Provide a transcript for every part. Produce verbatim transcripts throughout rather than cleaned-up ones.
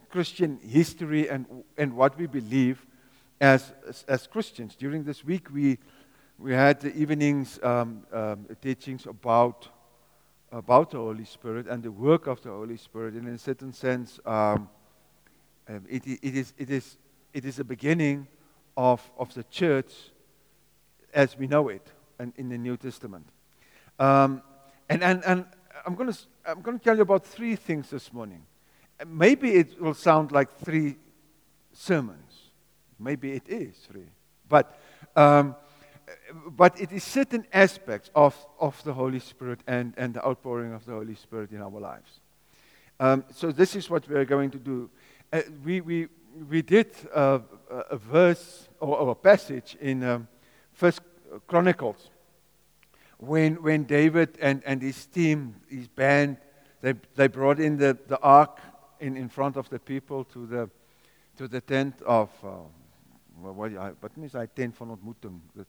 Christian history and and what we believe as as, as Christians. During this week, we we had the evenings um, um, teachings about about the Holy Spirit and the work of the Holy Spirit. And in a certain sense, um, um, it, i- it is it is it is a beginning of of the church as we know it, and in the New Testament. Um, and and and I'm going to I'm going to tell you about three things this morning. And maybe it will sound like three sermons. Maybe it is three, but um, but it is certain aspects of of the Holy Spirit and and the outpouring of the Holy Spirit in our lives. Um, so this is what we are going to do. Uh, we we we did uh, a a verse or, or a passage in um, First Chronicles when when David and, and his team, his band, they they brought in the, the ark in, in front of the people to the to the tent of uh, wat wat is hy tent van ontmoeting, the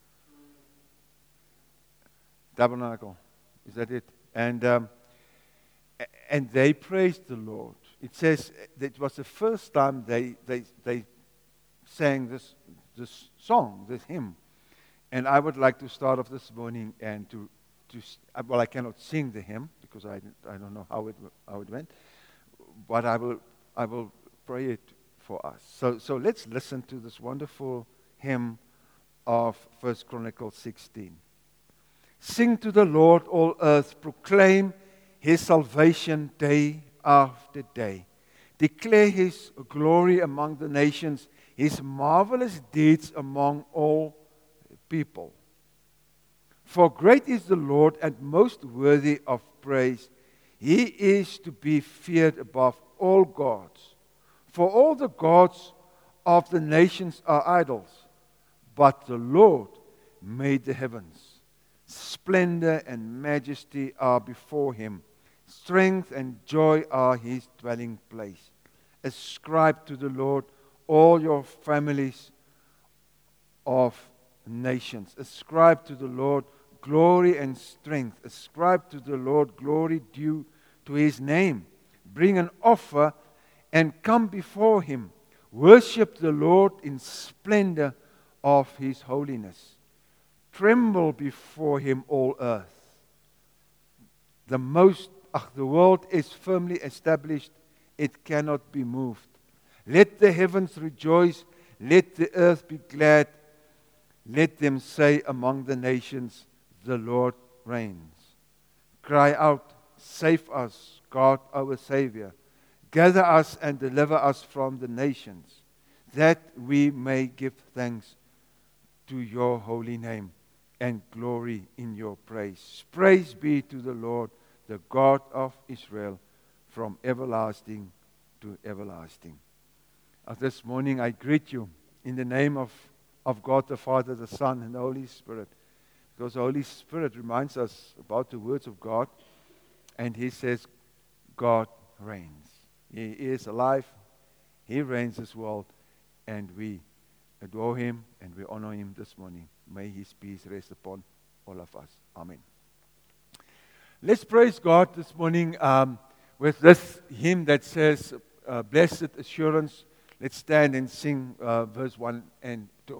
tabernacle, is that it? And um, and they praised the Lord. It says that it was the first time they they they sang this this song, this hymn. And I would like to start off this morning and to, to well, I cannot sing the hymn because I, I don't know how it how it went, but I will I will pray it for us. So so let's listen to this wonderful hymn of First Chronicles sixteen. Sing to the Lord, all earth, proclaim His salvation day after day. Declare His glory among the nations, His marvelous deeds among all people. For great is the Lord and most worthy of praise. He is to be feared above all gods. For all the gods of the nations are idols, but the Lord made the heavens. Splendor and majesty are before Him. Strength and joy are His dwelling place. Ascribe to the Lord all your families of nations. Ascribe to the Lord glory and strength. Ascribe to the Lord glory due to His name. Bring an offer and come before Him. Worship the Lord in splendor of His holiness. Tremble before Him, all earth. The most, ach, the world is firmly established. It cannot be moved. Let the heavens rejoice. Let the earth be glad. Let them say among the nations, the Lord reigns. Cry out, save us, God our Savior. Gather us and deliver us from the nations, that we may give thanks to your holy name and glory in your praise. Praise be to the Lord, the God of Israel, from everlasting to everlasting. Uh, this morning I greet you in the name of of God the Father, the Son, and the Holy Spirit. Because the Holy Spirit reminds us about the words of God, and He says, God reigns. He is alive, He reigns this world, and we adore Him and we honor Him this morning. May His peace rest upon all of us. Amen. Let's praise God this morning um, with this hymn that says, uh, Blessed Assurance. Let's stand and sing uh, verse one and two.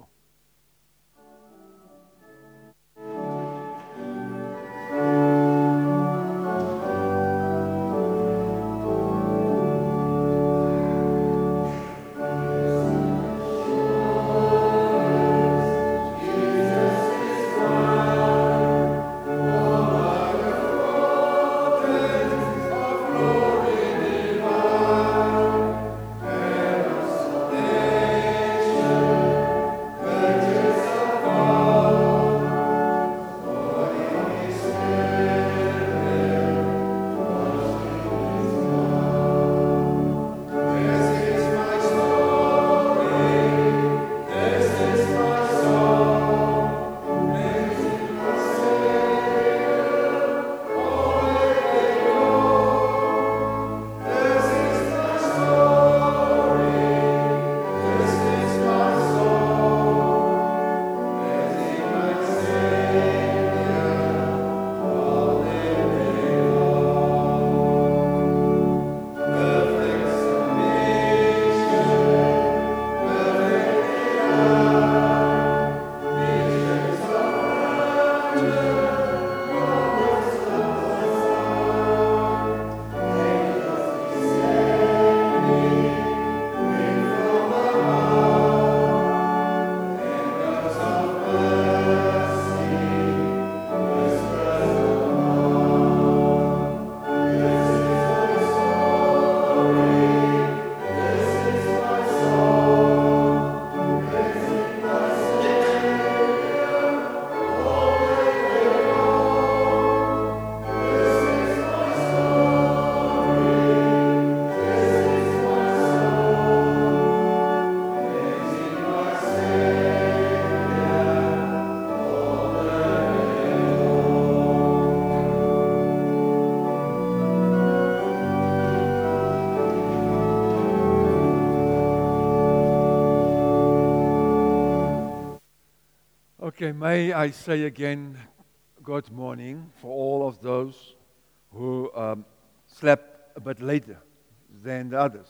Okay, may I say again, good morning for all of those who um, slept a bit later than the others.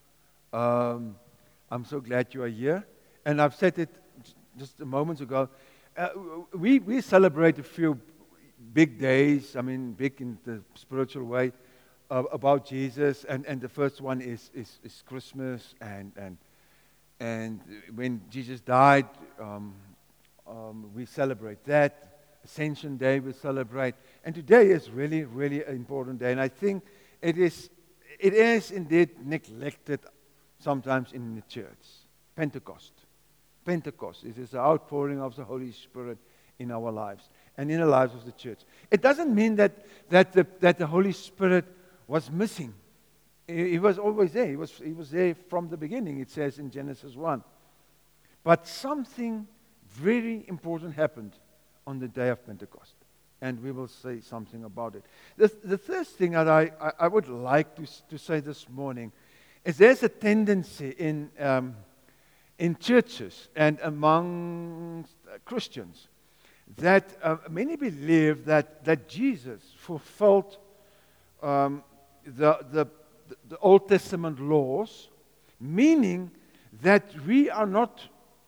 Um, I'm so glad you are here. And I've said it j- just a moment ago. Uh, we, we celebrate a few big days, I mean, big in the spiritual way, uh, about Jesus. And, and the first one is, is, is Christmas. And, and, and when Jesus died, um, um, we celebrate that. Ascension Day we celebrate. And today is really, really an important day. And I think it is, it is indeed neglected sometimes in the church. Pentecost. Pentecost. It is the outpouring of the Holy Spirit in our lives and in the lives of the church. It doesn't mean that, that, the, that the Holy Spirit was missing. He, he was always there. He was, he was there from the beginning, it says in Genesis one. But something very important happened on the day of Pentecost. And we will say something about it. The, the first thing that I, I, I would like to, to say this morning is there's a tendency in, um, in churches and among Christians that uh, many believe that, that Jesus fulfilled um, the, the, the Old Testament laws, meaning that we are not,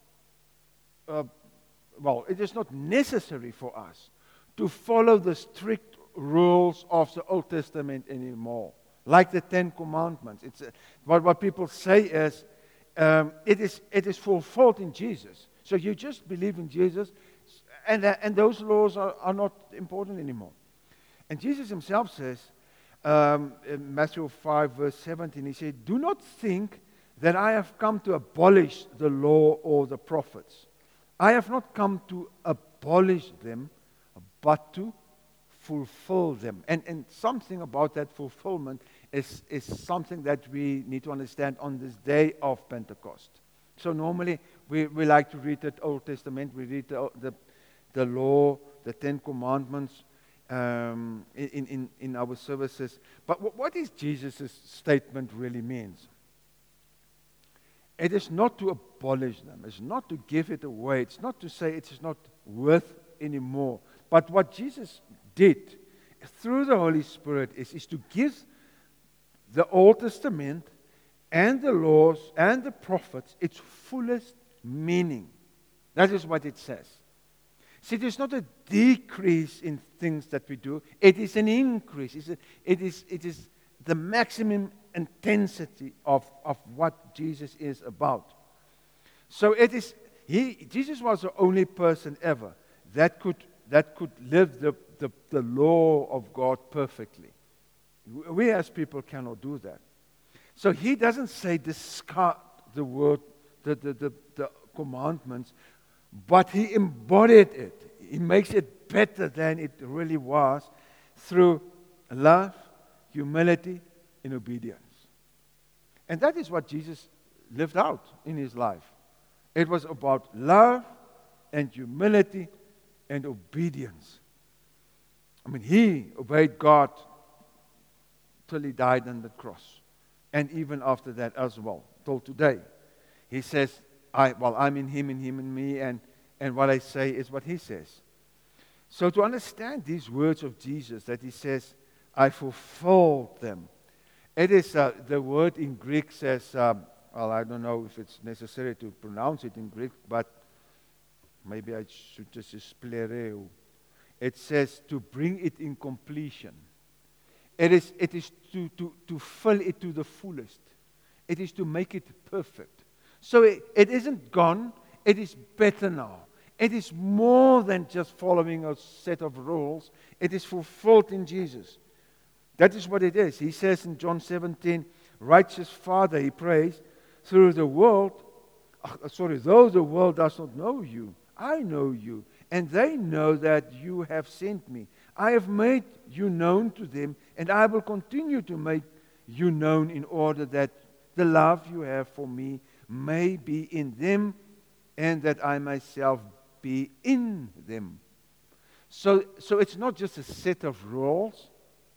uh, well, it is not necessary for us to follow the strict rules of the Old Testament anymore, like the Ten Commandments. It's uh, what, what people say is, um, it is it is fulfilled in Jesus. So you just believe in Jesus, and, uh, and those laws are, are not important anymore. And Jesus himself says, um, in Matthew five, verse seventeen, he said, "Do not think that I have come to abolish the law or the prophets. I have not come to abolish them, but to fulfill them." And, and something about that fulfillment is, is something that we need to understand on this day of Pentecost. So normally we, we like to read the Old Testament, we read the, the, the law, the Ten Commandments um, in, in, in our services. But what, what is Jesus' statement really means? It is not to abolish them. It's not to give it away. It's not to say it is not worth anymore. But what Jesus did through the Holy Spirit is, is to give the Old Testament and the laws and the prophets its fullest meaning. That is what it says. See, it is not a decrease in things that we do. It is an increase. It's a, it is, it is the maximum intensity of, of what Jesus is about. So it is, he, Jesus was the only person ever that could, that could live the, the, the law of God perfectly. We as people cannot do that. So he doesn't say discard the word, the, the, the, the commandments, but he embodied it. He makes it better than it really was through love, humility, and obedience. And that is what Jesus lived out in his life. It was about love and humility and obedience. I mean, he obeyed God till he died on the cross. And even after that as well, till today. He says, I, well, I'm in him and him in me, and, and what I say is what he says. So to understand these words of Jesus, that he says, I fulfilled them. It is, uh, the word in Greek says, um, well, I don't know if it's necessary to pronounce it in Greek, but maybe I should just say splereo. It says to bring it in completion. It is, it is to, to, to fill it to the fullest. It is to make it perfect. So it, it isn't gone, it is better now. It is more than just following a set of rules. It is fulfilled in Jesus. That is what it is. He says in John seventeen, righteous Father, he prays, through the world, uh, sorry, though the world does not know you, I know you, and they know that you have sent me. I have made you known to them, and I will continue to make you known in order that the love you have for me may be in them, and that I myself be in them. So, so it's not just a set of rules.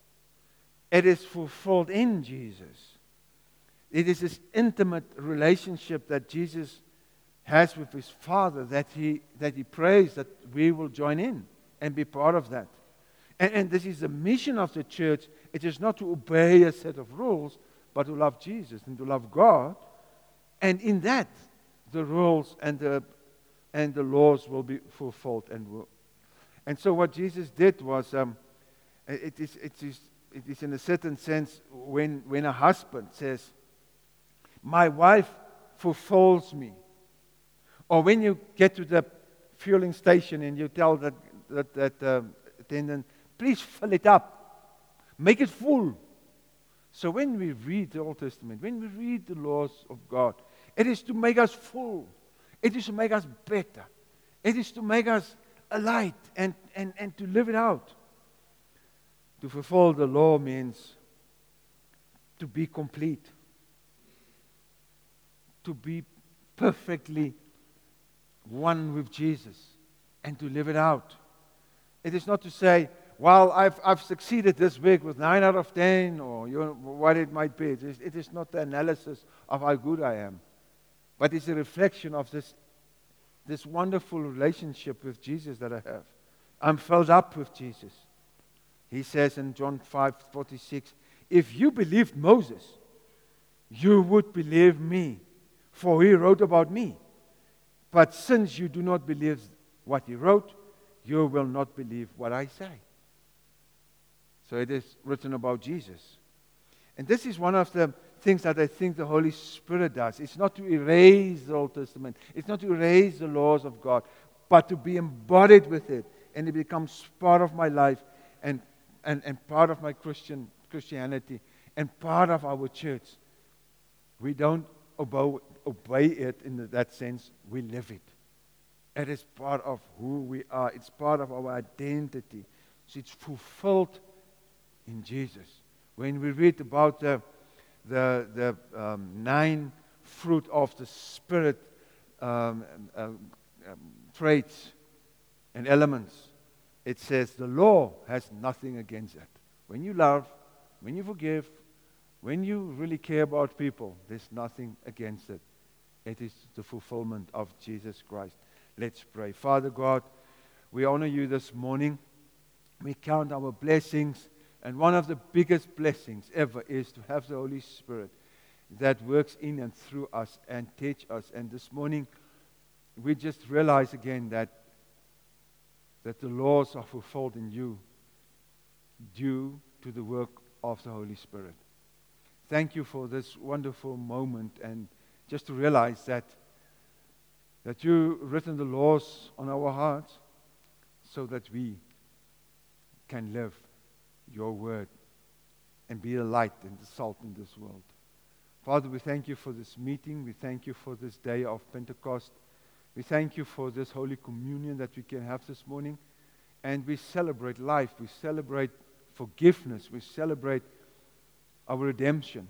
It is fulfilled in Jesus. It is this intimate relationship that Jesus has with his Father, that he, that he prays that we will join in and be part of that. And, and this is the mission of the church. It is not to obey a set of rules, but to love Jesus and to love God. And in that, the rules and the, and the laws will be fulfilled. And, will. and so what Jesus did was, um, it, is, it, is, it is in a certain sense, when, when a husband says, my wife fulfills me. Or when you get to the fueling station and you tell that, that, that uh, attendant, please fill it up. Make it full. So when we read the Old Testament, when we read the laws of God, it is to make us full. It is to make us better. It is to make us a light and, and, and to live it out. To fulfill the law means to be complete. To be perfectly one with Jesus and to live it out. It is not to say, well, I've, I've succeeded this week with nine out of ten, or you know, what it might be. It is, it is not the analysis of how good I am, but it's a reflection of this, this wonderful relationship with Jesus that I have. I'm filled up with Jesus. He says in John five forty-six, if you believed Moses, you would believe me, for he wrote about me. But since you do not believe what he wrote, you will not believe what I say. So it is written about Jesus. And this is one of the things that I think the Holy Spirit does. It's not to erase the Old Testament. It's not to erase the laws of God, but to be embodied with it. And it becomes part of my life and, and, and part of my Christian Christianity and part of our church. We don't obey, obey it in that sense. We live it. It is part of who we are. It's part of our identity. So it's fulfilled in Jesus. When we read about the, the, the um, nine fruit of the Spirit um, uh, um, traits and elements, it says the law has nothing against that. When you love, when you forgive, when you really care about people, there's nothing against it. It is the fulfillment of Jesus Christ. Let's pray. Father God, we honor you this morning. We count our blessings. And one of the biggest blessings ever is to have the Holy Spirit that works in and through us and teach us. And this morning, we just realize again that, that the laws are fulfilled in you due to the work of the Holy Spirit. Thank you for this wonderful moment, and just to realize that that you written the laws on our hearts so that we can live your word and be the light and the salt in this world. Father, we thank you for this meeting. We thank you for this day of Pentecost. We thank you for this Holy Communion that we can have this morning. And we celebrate life. We celebrate forgiveness. We celebrate our redemption.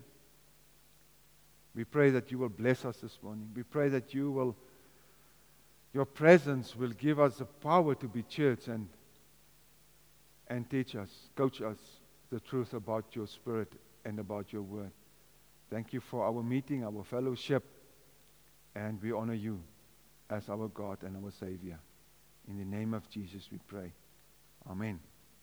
We pray that you will bless us this morning. We pray that you will, your presence will give us the power to be church and and teach us, coach us the truth about your Spirit and about your word. Thank you for our meeting, our fellowship, and we honor you as our God and our Savior. In the name of Jesus we pray. Amen.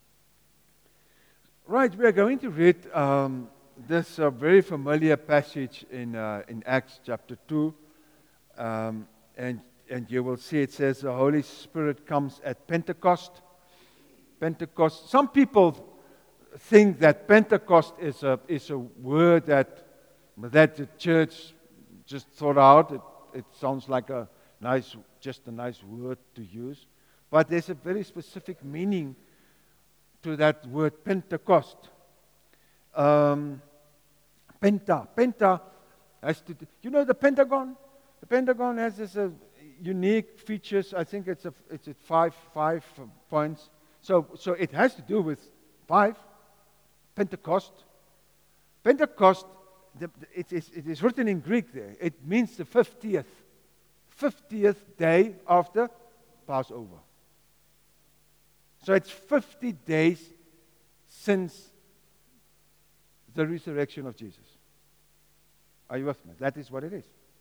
Right, we are going to read um, this uh, very familiar passage in uh, in Acts chapter two, um, and and you will see it says the Holy Spirit comes at Pentecost. Pentecost. Some people think that Pentecost is a is a word that that the church just thought out. It, it sounds like a nice, just a nice word to use, but there's a very specific meaning to that word Pentecost. Um, Penta, Penta has to. Do, you know the Pentagon? The Pentagon has this uh, unique features. I think it's a it's at five five points. So, so it has to do with five, Pentecost. Pentecost, the, it, is, it is written in Greek there. It means the fiftieth, fiftieth day after Passover. So it's fifty days since the resurrection of Jesus. Are you with me? That is what it is.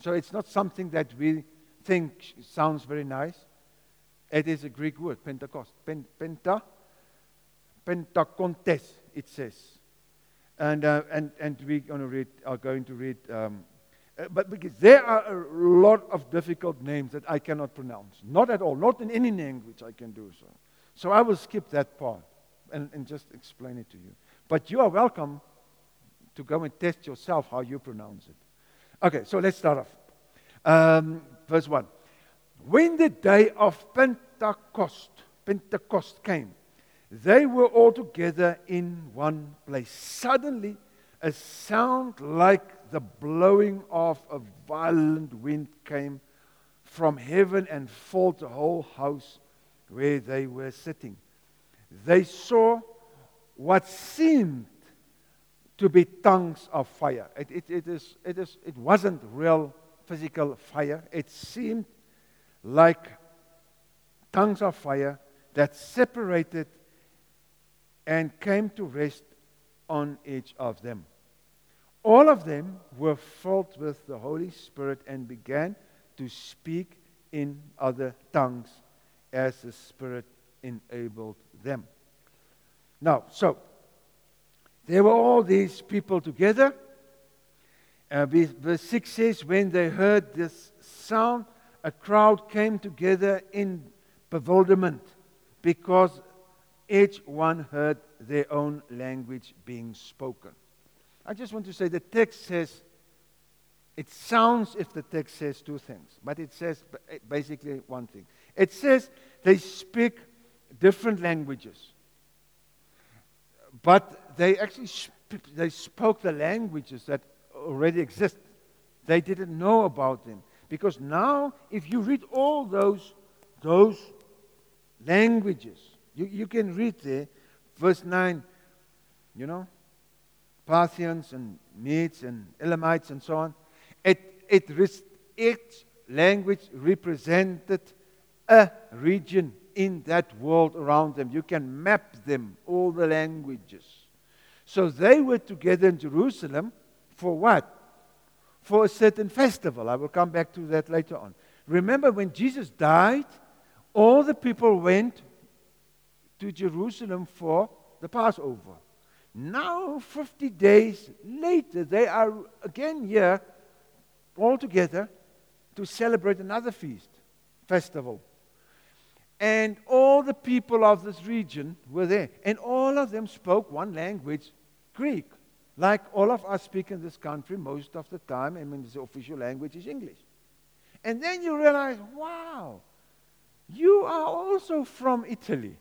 So it's not something that we think sounds very nice. It is a Greek word, Pentecost. Pen, penta, Pentacontes, it says. And, uh, and, and we're going to read, are going to read, um, uh, but because there are a lot of difficult names that I cannot pronounce. Not at all, not in any language I can do so. So I will skip that part and, and just explain it to you. But you are welcome to go and test yourself how you pronounce it. Okay, so let's start off. Um, verse one. When the day of Pentecost, Pentecost came, they were all together in one place. Suddenly, a sound like the blowing of a violent wind came from heaven and filled the whole house where they were sitting. They saw what seemed to be tongues of fire. It, it, it, is, it, is, it wasn't real physical fire. It seemed like tongues of fire that separated and came to rest on each of them. All of them were filled with the Holy Spirit and began to speak in other tongues as the Spirit enabled them. Now, so, there were all these people together. Uh, verse six says, when they heard this sound, a crowd came together in bewilderment because each one heard their own language being spoken. I just want to say the text says, it sounds if the text says two things, but it says basically one thing. It says they speak different languages, but they actually sp- they spoke the languages that already exist. They didn't know about them. Because now, if you read all those, those languages, you, you can read there, verse nine, you know, Parthians and Medes and Elamites and so on. It, it, each language represented a region in that world around them. You can map them, all the languages. So they were together in Jerusalem for what? For a certain festival. I will come back to that later on. Remember when Jesus died, all the people went to Jerusalem for the Passover. Now, fifty days later, they are again here, all together, to celebrate another feast, festival. And all the people of this region were there. And all of them spoke one language, Greek. Like all of us speak in this country most of the time. I mean, the official language is English. And then you realize, wow, you are also from Italy.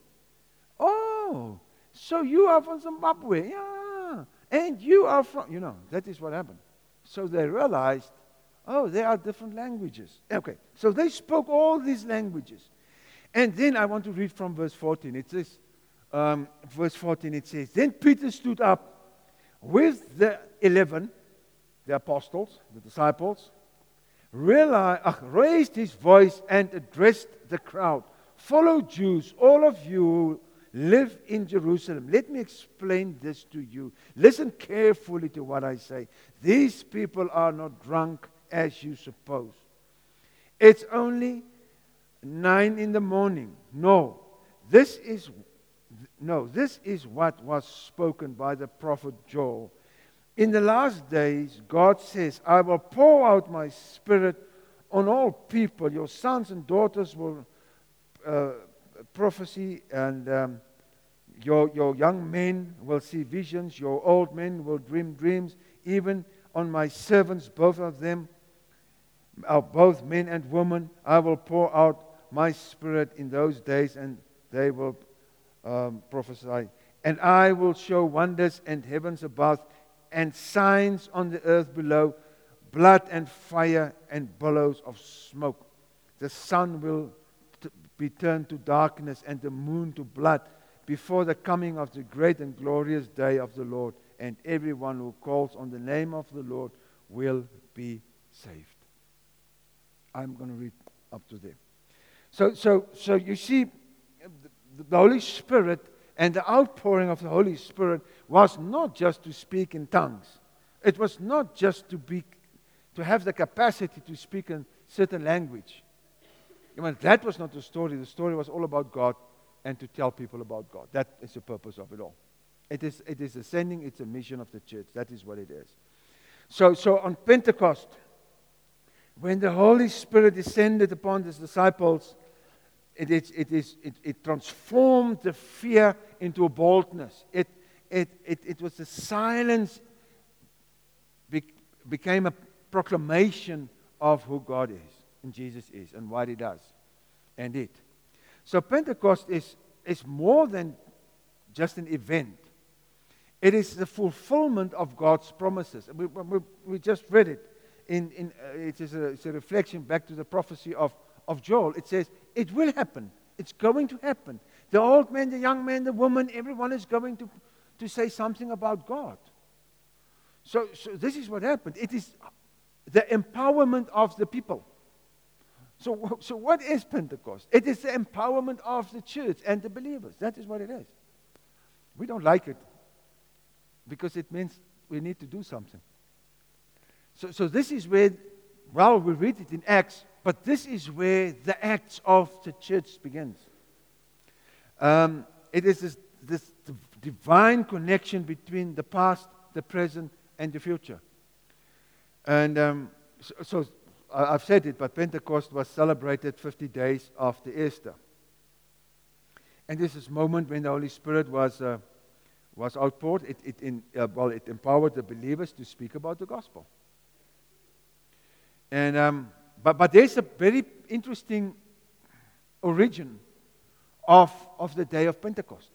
Oh, so you are from Zimbabwe. Yeah. And you are from, you know, that is what happened. So they realized, oh, there are different languages. Okay, so they spoke all these languages. And then I want to read from verse fourteen. It says, um, verse fourteen, it says, then Peter stood up with the eleven, the apostles, the disciples, realized, uh, raised his voice and addressed the crowd. Follow Jews, all of you who live in Jerusalem. Let me explain this to you. Listen carefully to what I say. These people are not drunk as you suppose. It's only nine in the morning. No, this is no, this is what was spoken by the prophet Joel. In the last days, God says, I will pour out my spirit on all people. Your sons and daughters will uh, prophesy, and um, your, your young men will see visions. Your old men will dream dreams. Even on my servants, both of them, are both men and women, I will pour out my spirit in those days, and they will um, prophesy. And I will show wonders in heavens above, and signs on the earth below, blood and fire and billows of smoke. The sun will t- be turned to darkness and the moon to blood before the coming of the great and glorious day of the Lord, and everyone who calls on the name of the Lord will be saved. I'm going to read up to there. So, so, so you see, the, the Holy Spirit and the outpouring of the Holy Spirit was not just to speak in tongues. It was not just to be to have the capacity to speak a certain language. I mean, that was not the story. The story was all about God and to tell people about God. That is the purpose of it all. It is, it is a sending, it's a mission of the church. That is what it is. So, so on Pentecost, when the Holy Spirit descended upon the disciples, it, is, it, is, it, it transformed the fear into a boldness. It, it, it, it was the silence be, became a proclamation of who God is and Jesus is and what He does and it. So Pentecost is, is more than just an event. It is the fulfillment of God's promises. We, we, we just read it. In, in, uh, it is a, it's a reflection back to the prophecy of, of Joel. It says, it will happen. It's going to happen. The old man, the young man, the woman, everyone is going to, to say something about God. So, so this is what happened. It is the empowerment of the people. So, so what is Pentecost? It is the empowerment of the church and the believers. That is what it is. We don't like it because it means we need to do something. So, so this is where, well, we read it in Acts, but this is where the Acts of the church begins. Um, it is this, this divine connection between the past, the present, and the future. And um, so, so I've said it, but Pentecost was celebrated fifty days after Easter. And this is a moment when the Holy Spirit was uh, was outpoured. It, it, in, uh, well, it empowered the believers to speak about the gospel. And um, but but there's a very interesting origin of of the day of Pentecost.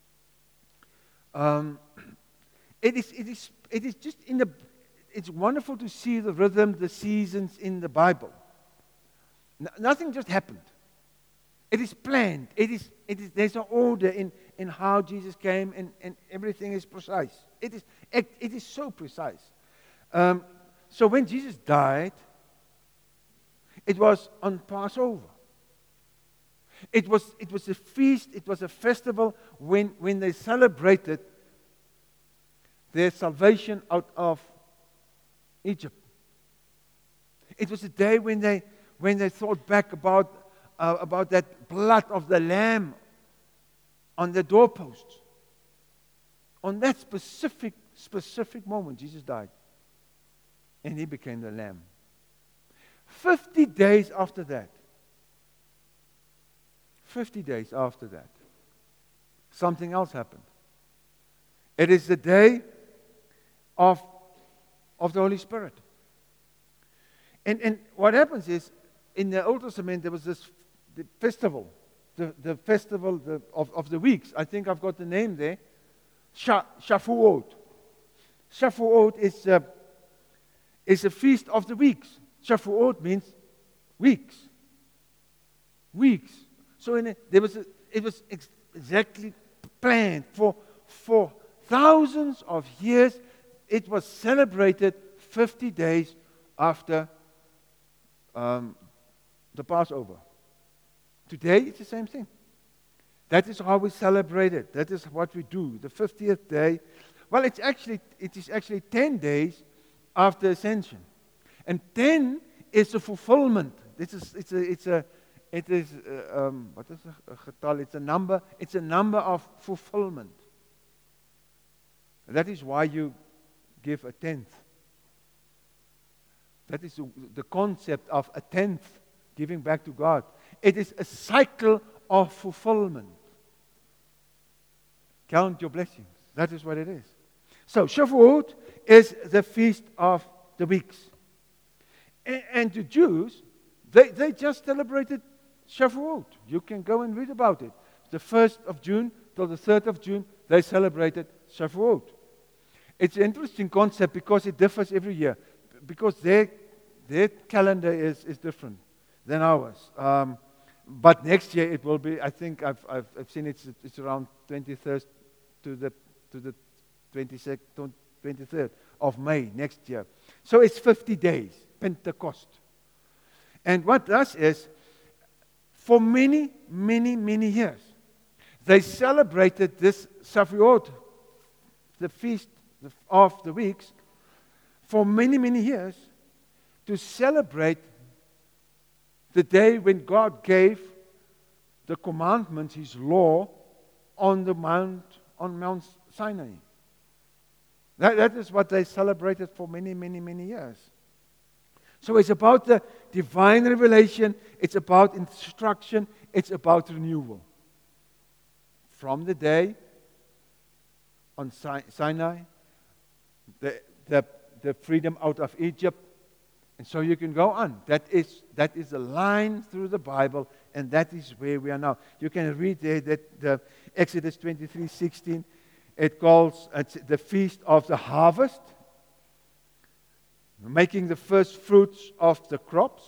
Um, it is it is it is just in the. It's wonderful to see the rhythm, the seasons in the Bible. No, nothing just happened. It is planned. It is, it is, there's an order in, in how Jesus came, and, and everything is precise. It is, it, it is so precise. Um, so when Jesus died, it was on Passover. It was, it was a feast, it was a festival when, when they celebrated their salvation out of Egypt. It was a day when they when they thought back about uh, about that blood of the lamb on the doorposts. On that specific specific moment, Jesus died, and He became the lamb. Fifty days after that, fifty days after that, something else happened. It is the day of of the Holy Spirit. And, and what happens is, in the Old Testament, there was this the festival, the, the festival the, of, of the weeks. I think I've got the name there. Sha, Shavuot. Shavuot is a, is a feast of the weeks. Shavuot means weeks. Weeks. So in a, there was a, it was ex- exactly planned for, for thousands of years. It was celebrated fifty days after um, the Passover. Today, it's the same thing. That is how we celebrate it. That is what we do. The fiftieth day. Well, it's actually it is actually ten days after Ascension, and ten is a fulfillment. This is it's a it's a it is uh, um, what is a, a getal? It's a number. It's a number of fulfillment. That is why you give a tenth. That is the, the concept of a tenth, giving back to God. It is a cycle of fulfillment. Count your blessings. That is what it is. So Shavuot is the feast of the weeks. And, and the Jews, they, they just celebrated Shavuot. You can go and read about it. The first of June till the third of June, they celebrated Shavuot. It's an interesting concept because it differs every year. Because their, their calendar is, is different than ours. Um, but next year it will be, I think I've, I've, I've seen it's, it's around twenty-third to the, to the twenty-second, twenty-third of May next year. So it's fifty days, Pentecost. And what does is, for many, many, many years, they celebrated this Shavuot, the feast of the weeks, for many, many years, to celebrate the day when God gave the commandments, His law, on the Mount, on Mount Sinai. That, that is what they celebrated for many, many, many years. So it's about the divine revelation, it's about instruction, it's about renewal. From the day on Sinai, the, the, the freedom out of Egypt, and so you can go on. That is, that is a line through the Bible, and that is where we are now. You can read there that the Exodus twenty-three sixteen, it calls it the feast of the harvest, making the first fruits of the crops.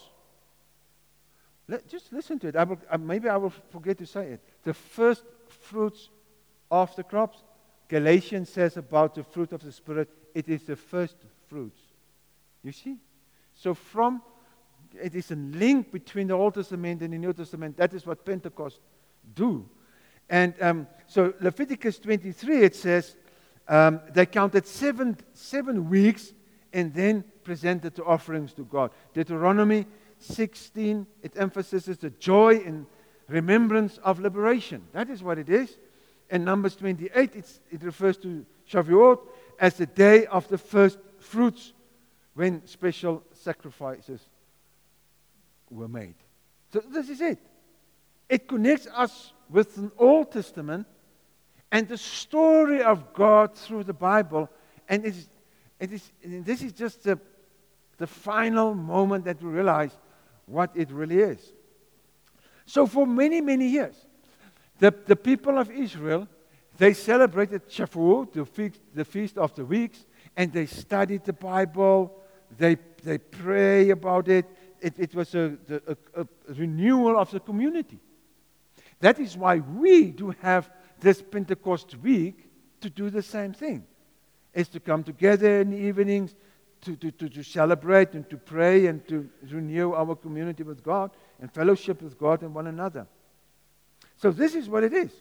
Let, just listen to it. I will, uh, maybe I will forget to say it. The first fruits of the crops. Galatians says about the fruit of the Spirit, it is the first fruits. You see? So from, it is a link between the Old Testament and the New Testament. That is what Pentecost do. And um, so Leviticus twenty-three, it says, um, they counted seven, seven weeks and then presented the offerings to God. Deuteronomy sixteen, it emphasizes the joy and remembrance of liberation. That is what it is. And Numbers twenty-eight, it's, it refers to Shavuot as the day of the first fruits, when special sacrifices were made. So this is it. It connects us with the Old Testament and the story of God through the Bible. And it is, it is, and this is just the, the final moment that we realize what it really is. So for many, many years, the, the people of Israel, they celebrated Shavuot, the feast, the feast of the weeks, and they studied the Bible. They they pray about it. It, it was a, a, a renewal of the community. That is why we do have this Pentecost week to do the same thing. Is to come together in the evenings to, to, to, to celebrate and to pray and to renew our community with God and fellowship with God and one another. So this is what it is.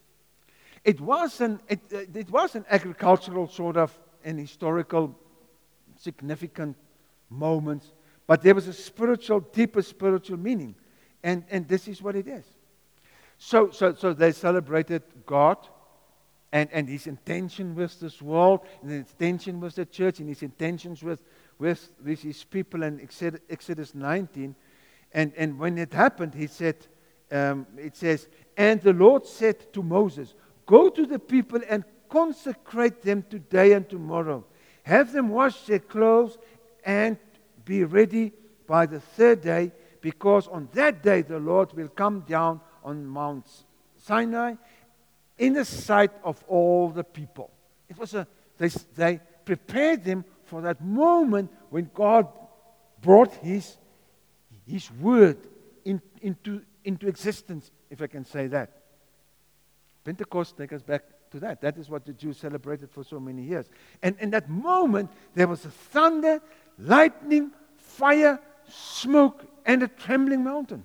It was an, it, it was an agricultural sort of an historical significant moments, but there was a spiritual, deeper spiritual meaning, and and this is what it is. So so so they celebrated God, and and His intention with this world, and His intention with the church, and His intentions with with, with His people, and Exodus nineteen, and and when it happened, He said, um, it says, and the Lord said to Moses, go to the people and consecrate them today and tomorrow. Have them wash their clothes and be ready by the third day, because on that day the Lord will come down on Mount Sinai in the sight of all the people. It was a they, they prepared them for that moment when God brought His His word in, into into existence, if I can say that. Pentecost takes us back to that. That is what the Jews celebrated for so many years. And in that moment, there was a thunder, lightning, fire, smoke, and a trembling mountain.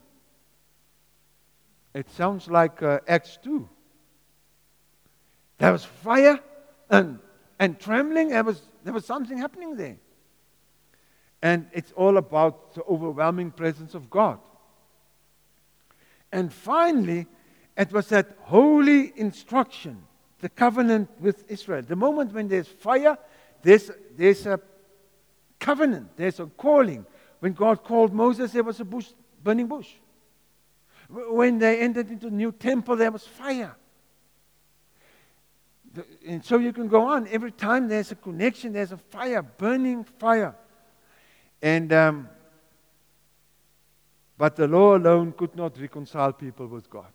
It sounds like uh, Acts two. There was fire and, and trembling. There was, there was something happening there. And it's all about the overwhelming presence of God. And finally, it was that holy instruction, the covenant with Israel. The moment when there's fire, there's, there's a covenant, there's a calling. When God called Moses, there was a bush, burning bush. When they entered into the new temple, there was fire. The, and so you can go on. Every time there's a connection, there's a fire, burning fire. And um, but the law alone could not reconcile people with God.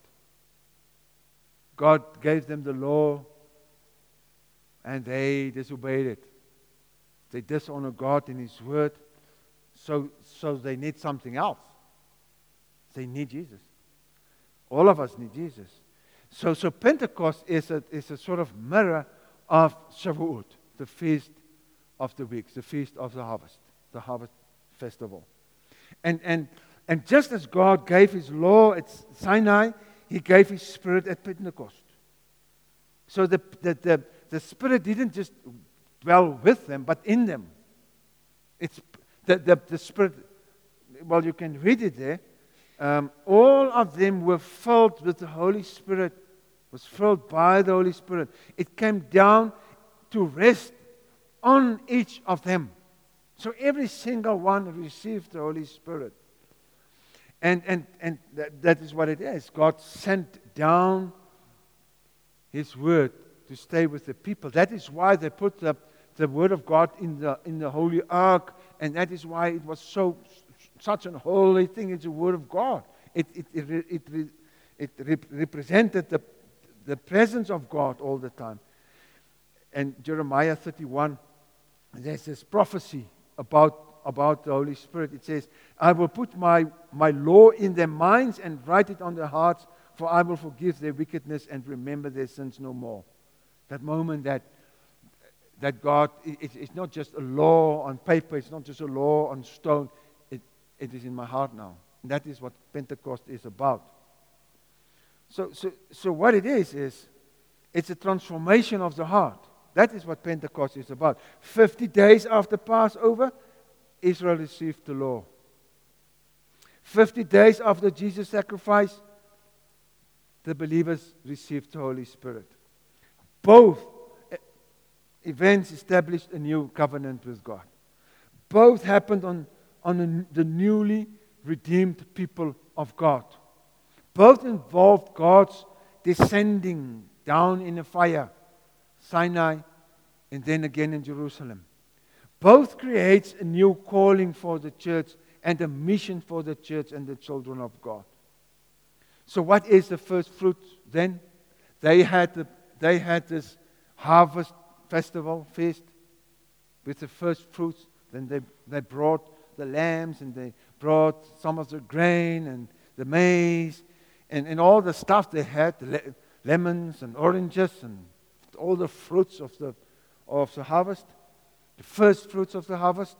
God gave them the law, and they disobeyed it. They dishonor God in His word, so, so they need something else. They need Jesus. All of us need Jesus. So, so Pentecost is a, is a sort of mirror of Shavuot, the feast of the weeks, the feast of the harvest, the harvest festival. And, and, and just as God gave His law at Sinai, He gave His Spirit at Pentecost. So the, the, the, the Spirit didn't just dwell with them, but in them. It's, The, the, the Spirit, well, you can read it there. Um, all of them were filled with the Holy Spirit, was filled by the Holy Spirit. It came down to rest on each of them. So every single one received the Holy Spirit. And, and, and that, that is what it is. God sent down His Word to stay with the people. That is why they put the, the Word of God in the, in the Holy Ark. And that is why it was so such a holy thing. It's the Word of God. It, it, it, it, it, it rep- represented the, the presence of God all the time. And Jeremiah thirty-one, there's this prophecy about about the Holy Spirit. It says, I will put my, my law in their minds and write it on their hearts, for I will forgive their wickedness and remember their sins no more. That moment that that God, it, it's not just a law on paper, it's not just a law on stone, it, it is in my heart now. And that is what Pentecost is about. So, so, so what it is, is it's a transformation of the heart. That is what Pentecost is about. Fifty days after Passover, Israel received the law. Fifty days after Jesus' sacrifice, the believers received the Holy Spirit. Both events established a new covenant with God. Both happened on, on the newly redeemed people of God. Both involved God's descending down in a fire, Sinai, and then again in Jerusalem. Both creates a new calling for the church and a mission for the church and the children of God. So what is the first fruit then? They had the, they had this harvest festival feast with the first fruits. Then they, they brought the lambs and they brought some of the grain and the maize and, and all the stuff they had, the le- lemons and oranges and all the fruits of the of the harvest. The first fruits of the harvest.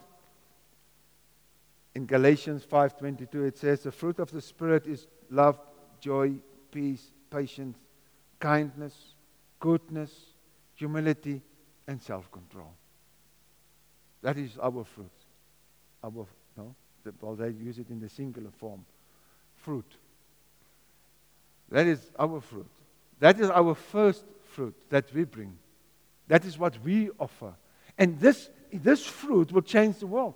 In Galatians five twenty-two it says, the fruit of the Spirit is love, joy, peace, patience, kindness, goodness, humility, and self-control. That is our fruit. Our, no, the, well, they use it in the singular form. Fruit. That is our fruit. That is our first fruit that we bring. That is what we offer. And this, this fruit will change the world.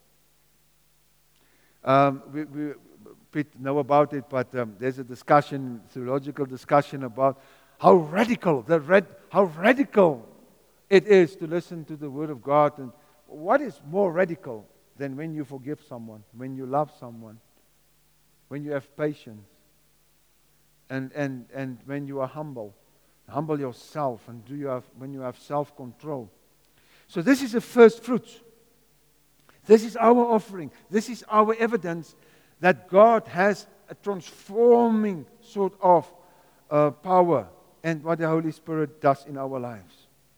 Um, we, we Pete know about it, but um, there's a discussion, theological discussion about how radical, the red, how radical it is to listen to the Word of God. And what is more radical than when you forgive someone, when you love someone, when you have patience, and and and when you are humble, humble yourself, and do you have when you have self-control. So this is the first fruit. This is our offering. This is our evidence that God has a transforming sort of uh, power and what the Holy Spirit does in our lives.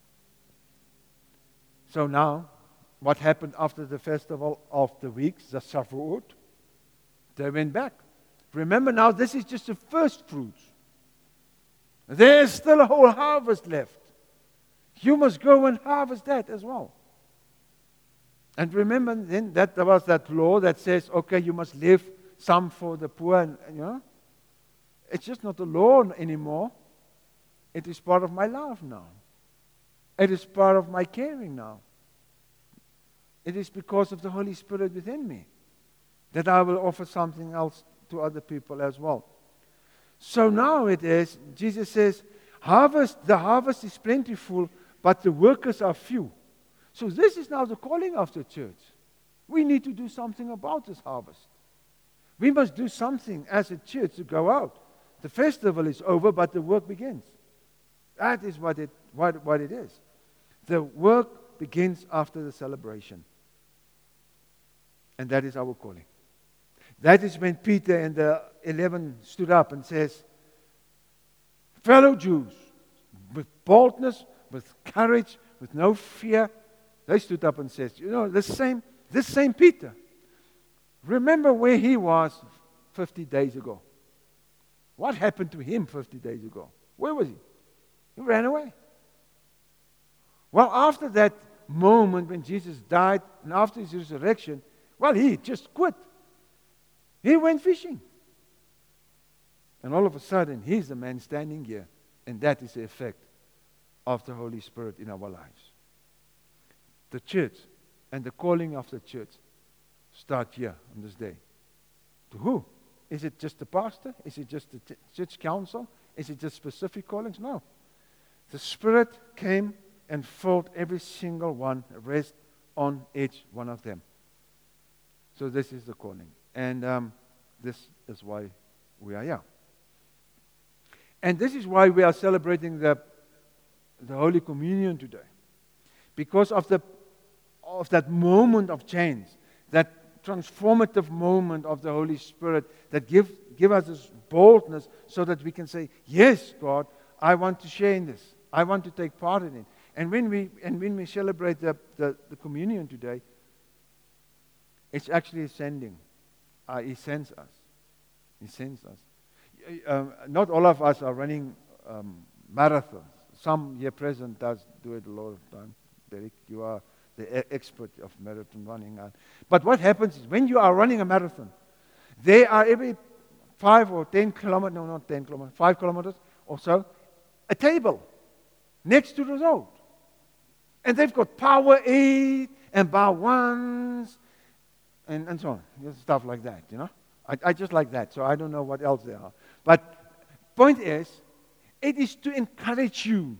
So now, what happened after the festival of the weeks, the Shavuot? They went back. Remember now, this is just the first fruits. There's still a whole harvest left. You must go and harvest that as well. And remember then that there was that law that says, okay, you must leave some for the poor. And, you know, it's just not a law anymore. It is part of my love now. It is part of my caring now. It is because of the Holy Spirit within me that I will offer something else to other people as well. So now it is, Jesus says, harvest, the harvest is plentiful, but the workers are few. So this is now the calling of the church. We need to do something about this harvest. We must do something as a church to go out. The festival is over, but the work begins. That is what it, what, what it is. The work begins after the celebration. And that is our calling. That is when Peter and the eleven stood up and says, fellow Jews, with boldness, with courage, with no fear, they stood up and said, you know, this same, this same Peter, remember where he was fifty days ago. What happened to him fifty days ago? Where was he? He ran away. Well, after that moment when Jesus died and after his resurrection, Well, he just quit. He went fishing. And all of a sudden, he's the man standing here. And that is the effect of the Holy Spirit in our lives. The church and the calling of the church start here on this day. To who? Is it just the pastor? Is it just the ch- church council? Is it just specific callings? No. The Spirit came and filled every single one, rest on each one of them. So this is the calling. And um, this is why we are here. And this is why we are celebrating the, the Holy Communion today. Because of the of that moment of change, that transformative moment of the Holy Spirit that give, give us this boldness so that we can say, yes, God, I want to share in this. I want to take part in it. And when we and when we celebrate the, the, the communion today, it's actually sending. Uh, he sends us. He sends us. Um, not all of us are running um, marathons. Some here present does do it a lot of time. Derek, you are the e- expert of marathon running. Uh, but what happens is when you are running a marathon, they are every five or ten kilometers, no, not ten kilometers, five kilometers or so, a table next to the road. And they've got power eight and bar ones and, and so on. Just stuff like that, you know. I, I just like that, so I don't know what else there are. But point is, it is to encourage you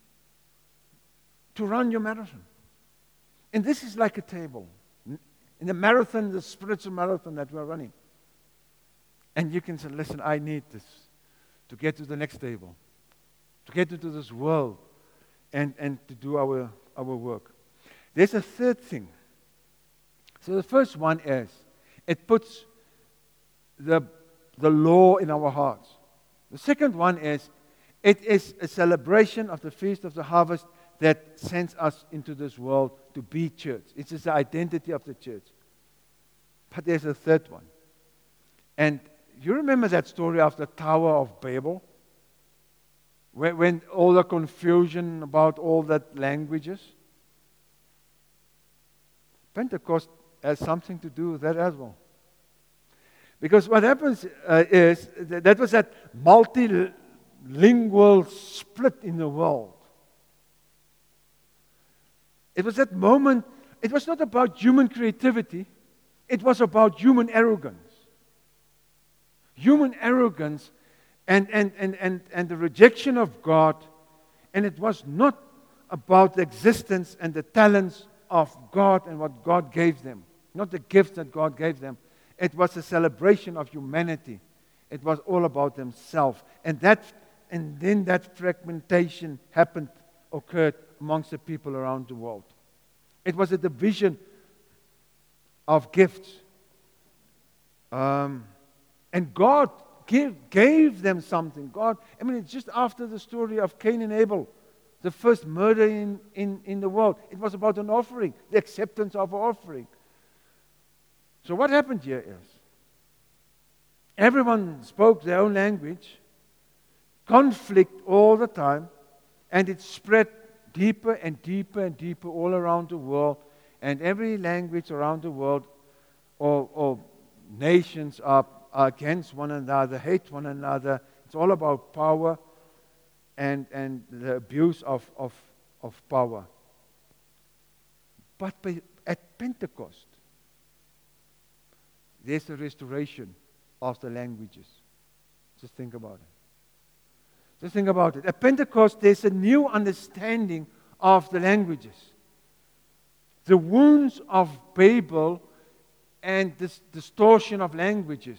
to run your marathon. And this is like a table. In the marathon, the spiritual marathon that we're running. And you can say, listen, I need this to get to the next table, to get into this world, and, and to do our, our work. There's a third thing. So the first one is, it puts the, the law in our hearts. The second one is, it is a celebration of the Feast of the Harvest that sends us into this world to be church. It is the identity of the church. But there's a third one. And you remember that story of the Tower of Babel? When, when all the confusion about all that languages? Pentecost has something to do with that as well. Because what happens uh, is, that, that was that multilingual split in the world. It was that moment, it was not about human creativity, it was about human arrogance. Human arrogance and, and, and, and, and the rejection of God, and it was not about the existence and the talents of God and what God gave them, not the gifts that God gave them. It was a celebration of humanity. It was all about themselves. And that, and then that fragmentation happened, occurred amongst the people around the world. It was a division of gifts. Um, and God give, gave them something. God, I mean, it's just after the story of Cain and Abel, the first murder in, in, in the world. It was about an offering, the acceptance of an offering. So what happened here is, everyone spoke their own language, conflict all the time, and it spread deeper and deeper and deeper all around the world, and every language around the world, or, or nations are, are against one another, hate one another. It's all about power and, and the abuse of, of, of power. But by, at Pentecost, there's a restoration of the languages. Just think about it. Just think about it. At Pentecost, there's a new understanding of the languages. The wounds of Babel and this distortion of languages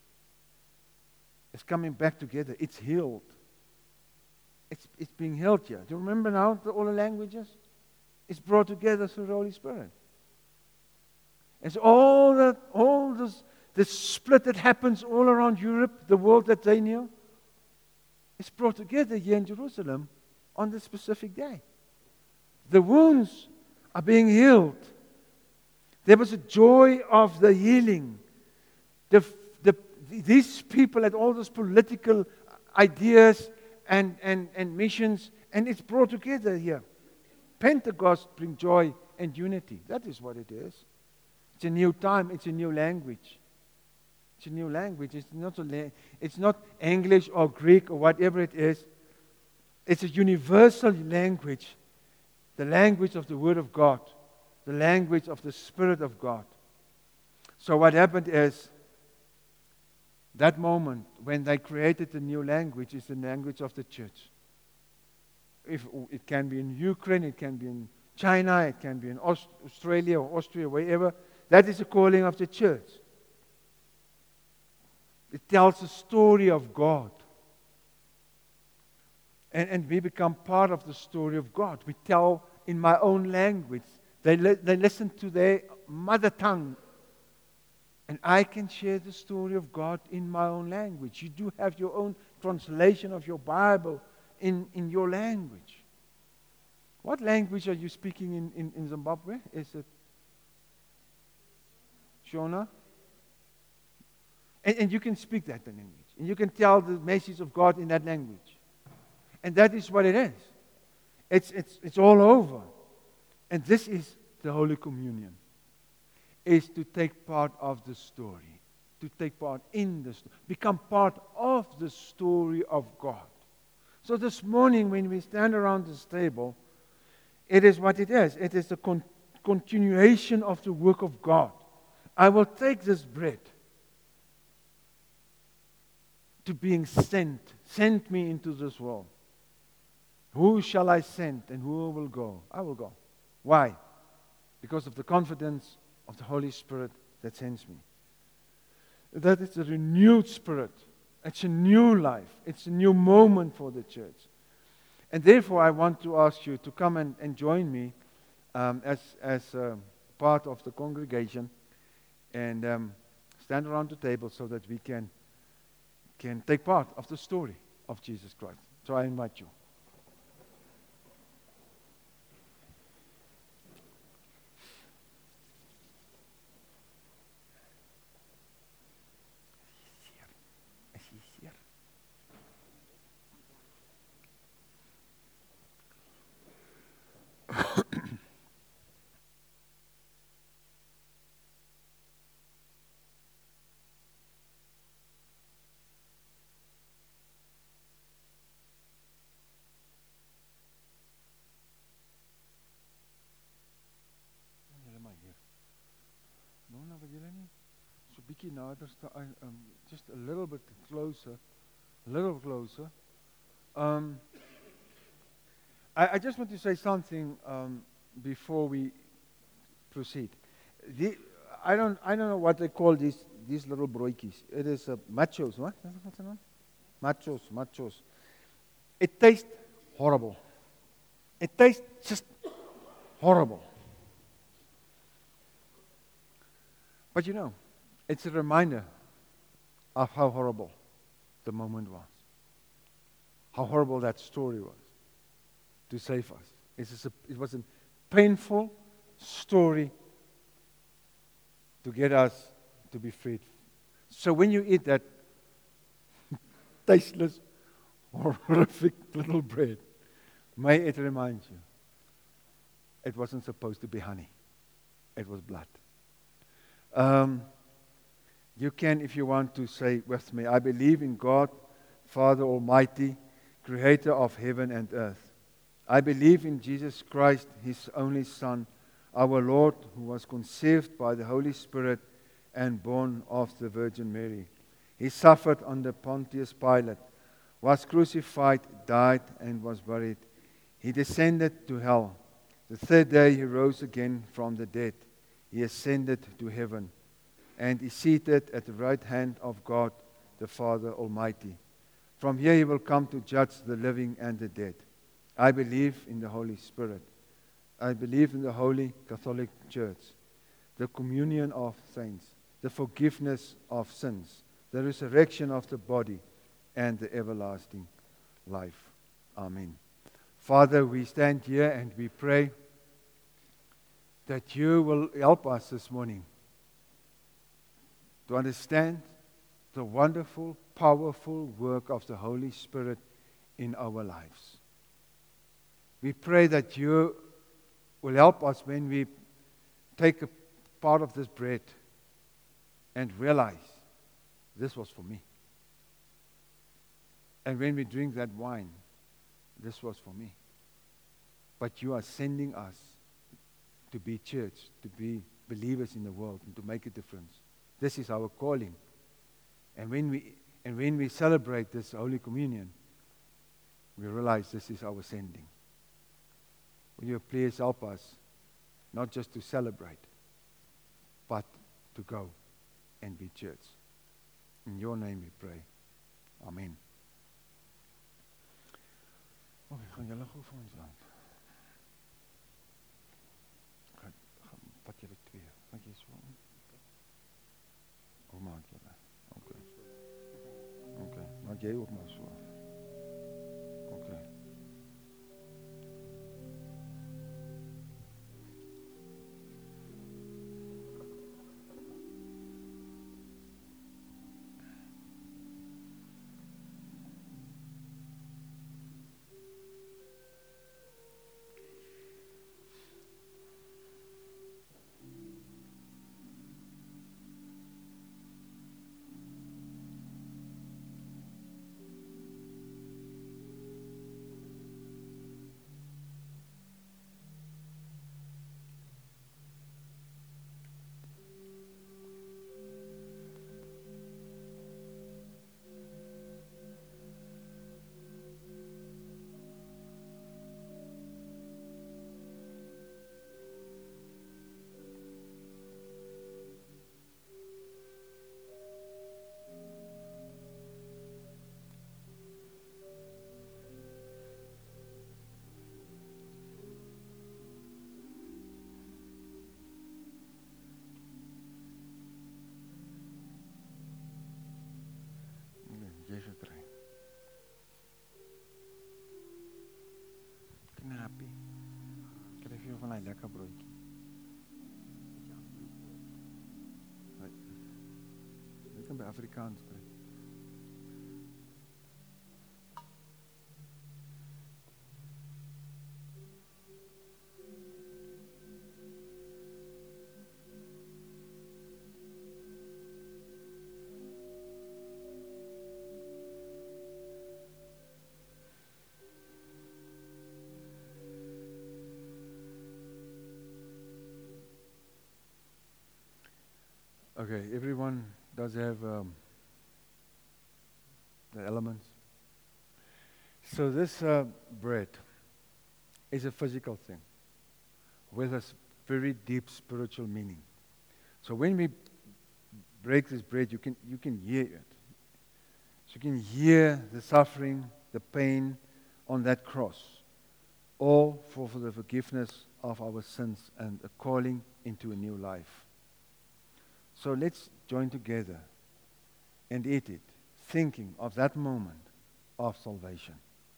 is coming back together. It's healed. It's, it's being healed here. Do you remember now the, all the languages? It's brought together through the Holy Spirit. It's all that, all this, this split that happens all around Europe, the world that they knew. It's brought together here in Jerusalem on this specific day. The wounds are being healed. There was a joy of the healing. The, the, these people had all those political ideas and, and, and missions, and it's brought together here. Pentecost brings joy and unity. That is what it is. It's a new time. It's a new language. It's a new language. It's not, a la- it's not English or Greek or whatever it is. It's a universal language. The language of the Word of God. The language of the Spirit of God. So what happened is, that moment when they created the new language is the language of the church. If it can be in Ukraine, it can be in China, it can be in Aust- Australia or Austria, wherever. That is the calling of the church. It tells the story of God. And, and we become part of the story of God. We tell in my own language. They, li- they listen to their mother tongue. And I can share the story of God in my own language. You do have your own translation of your Bible in, in your language. What language are you speaking in, in, in Zimbabwe? Is it Shona? And, and you can speak that language. And you can tell the message of God in that language. And that is what it is. It's, it's, it's all over. And this is the Holy Communion. Is to take part of the story. To take part in the story. Become part of the story of God. So this morning when we stand around this table, it is what it is. It is the con- continuation of the work of God. I will take this bread to being sent. Send me into this world. Who shall I send and who will go? I will go. Why? Because of the confidence of the Holy Spirit that sends me. That is a renewed spirit. It's a new life. It's a new moment for the church. And therefore, I want to ask you to come and, and join me um, as, as uh, part of the congregation and um, stand around the table so that we can, can take part of the story of Jesus Christ. So I invite you. Nou, wat julle nie so bietjie nader staan, um, just a little bit closer, a little closer. Um, I, I just want to say something um, before we proceed. The, I don't, I don't know what they call these these little broodjies. It is uh, machos, what? What's the name? Machos, machos. It tastes horrible. It tastes just horrible. But you know, it's a reminder of how horrible the moment was. How horrible that story was to save us. It's a, it was a painful story to get us to be freed. So when you eat that tasteless, horrific little bread, may it remind you, it wasn't supposed to be honey. It was blood. Um, you can, if you want to say with me, I believe in God, Father Almighty, creator of heaven and earth. I believe in Jesus Christ, his only Son, our Lord, who was conceived by the Holy Spirit and born of the Virgin Mary. He suffered under Pontius Pilate, was crucified, died, and was buried. He descended to hell. The third day he rose again from the dead. He ascended to heaven and is seated at the right hand of God, the Father Almighty. From here he will come to judge the living and the dead. I believe in the Holy Spirit. I believe in the Holy Catholic Church, the communion of saints, the forgiveness of sins, the resurrection of the body, and the everlasting life. Amen. Father, we stand here and we pray that you will help us this morning to understand the wonderful, powerful work of the Holy Spirit in our lives. We pray that you will help us when we take a part of this bread and realize this was for me. And when we drink that wine, this was for me. But you are sending us to be church, to be believers in the world, and to make a difference. This is our calling. And when we and when we celebrate this Holy Communion, we realize this is our sending. Will you please help us, not just to celebrate, but to go and be church. In your name we pray. Amen. Oh, ek gaan julle gou vir ons laat. Gaan, gaan, vat julle twee. Gaan jy so om? Hoe maak julle? Okay. Okay, maak jy ook maar so. Okay. Jy is het reg. Knappie. Kry vir jou van 'n lekker broodjie. Jy kan by Afrikaans kry. Okay, everyone does have um, the elements. So this uh, bread is a physical thing with a s- very deep spiritual meaning. So when we break this bread, you can you can hear it. So you can hear the suffering, the pain on that cross, all for, for the forgiveness of our sins and a calling into a new life. So let's join together and eat it, thinking of that moment of salvation.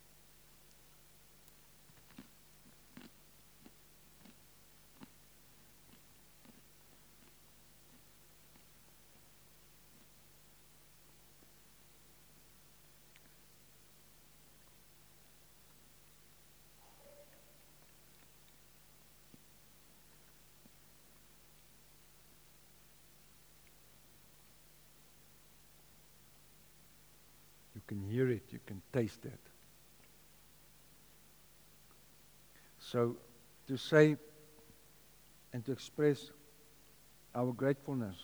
You can hear it, you can taste it. So to say and to express our gratefulness,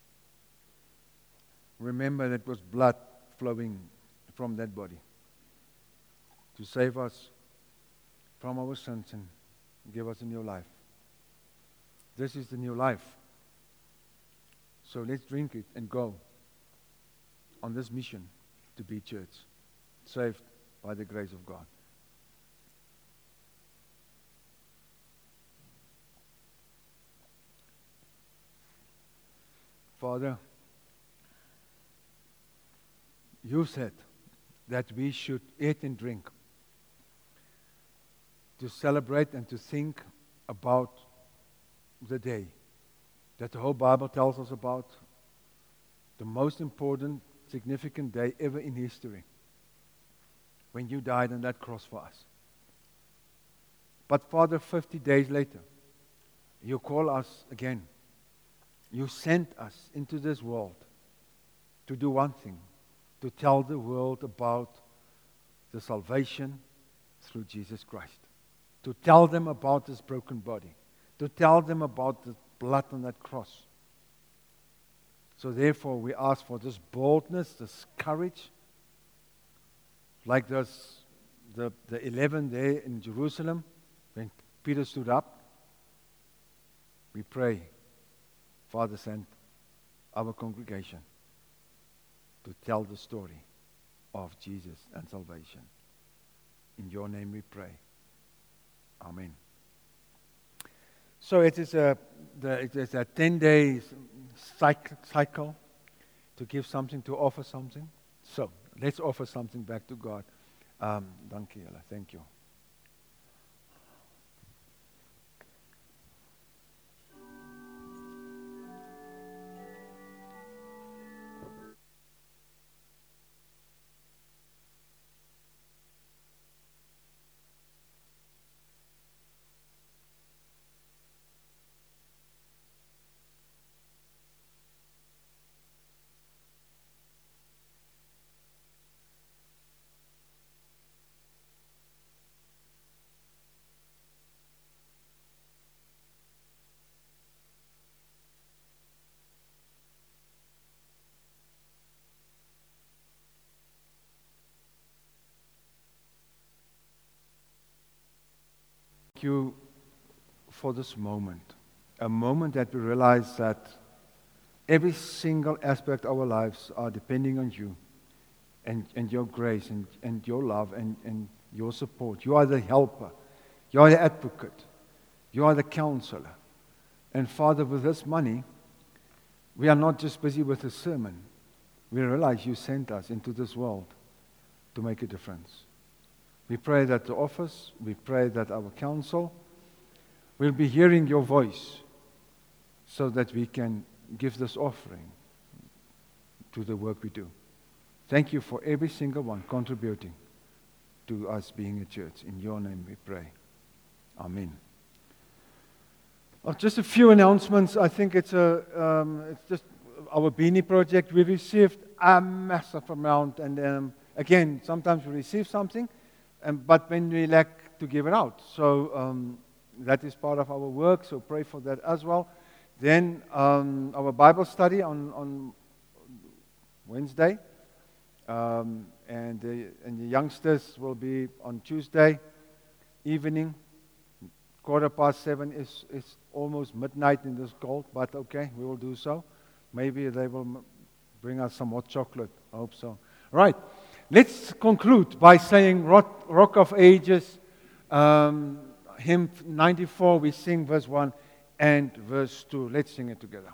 remember that was blood flowing from that body to save us from our sins and give us a new life. This is the new life. So let's drink it and go on this mission to be church, saved by the grace of God. Father, you said that we should eat and drink to celebrate and to think about the day that the whole Bible tells us about, the most important, significant day ever in history, when you died on that cross for us. But Father, fifty days later, you call us again You sent us into this world to do one thing, to tell the world about the salvation through Jesus Christ, to tell them about this broken body, to tell them about the blood on that cross. So therefore, we ask for this boldness, this courage, like those, the, the eleven there in Jerusalem, when Peter stood up. We pray, Father, send our congregation to tell the story of Jesus and salvation. In your name we pray. Amen. So it is a, the, it is a ten-day cycle to give something, to offer something. So let's offer something back to God. Um, dankie julle. Thank you. Thank you for this moment, a moment that we realize that every single aspect of our lives are depending on you and, and your grace and, and your love and, and your support. You are the helper. You are the advocate. You are the counselor. And Father, with this money, we are not just busy with a sermon. We realize you sent us into this world to make a difference. We pray that the office, we pray that our council will be hearing your voice so that we can give this offering to the work we do. Thank you for every single one contributing to us being a church. In your name we pray. Amen. Oh, just a few announcements. I think it's a um, it's just our Beanie project. We received a massive amount, and um, again, sometimes we receive something, and but when we lack to give it out. So um, that is part of our work. So pray for that as well. Then um, our Bible study on on Wednesday, um, and the, and the youngsters will be on Tuesday evening. Quarter past seven is, is almost midnight in this cold, but okay, we will do so. Maybe they will m- bring us some hot chocolate. I hope so. Right. Let's conclude by saying Rock, Rock of Ages, um, hymn ninety-four, we sing verse one and verse two. Let's sing it together.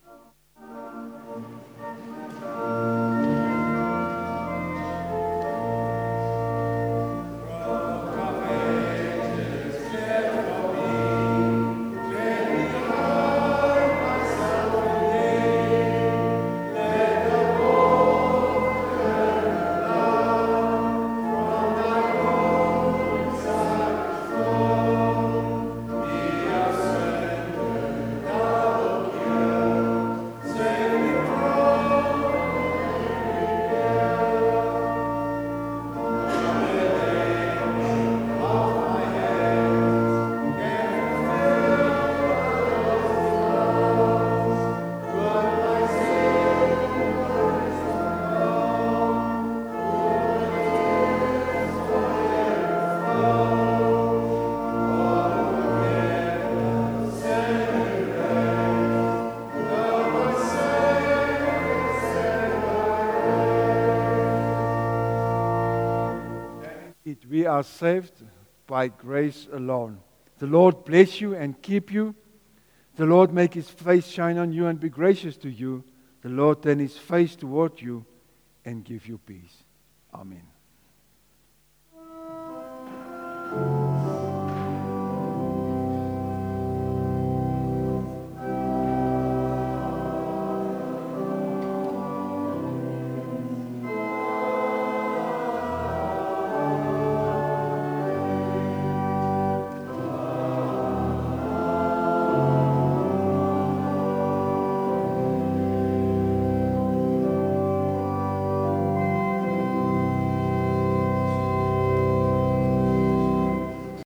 We are saved by grace alone. The Lord bless you and keep you. The Lord make his face shine on you and be gracious to you. The Lord turn his face toward you and give you peace. Amen.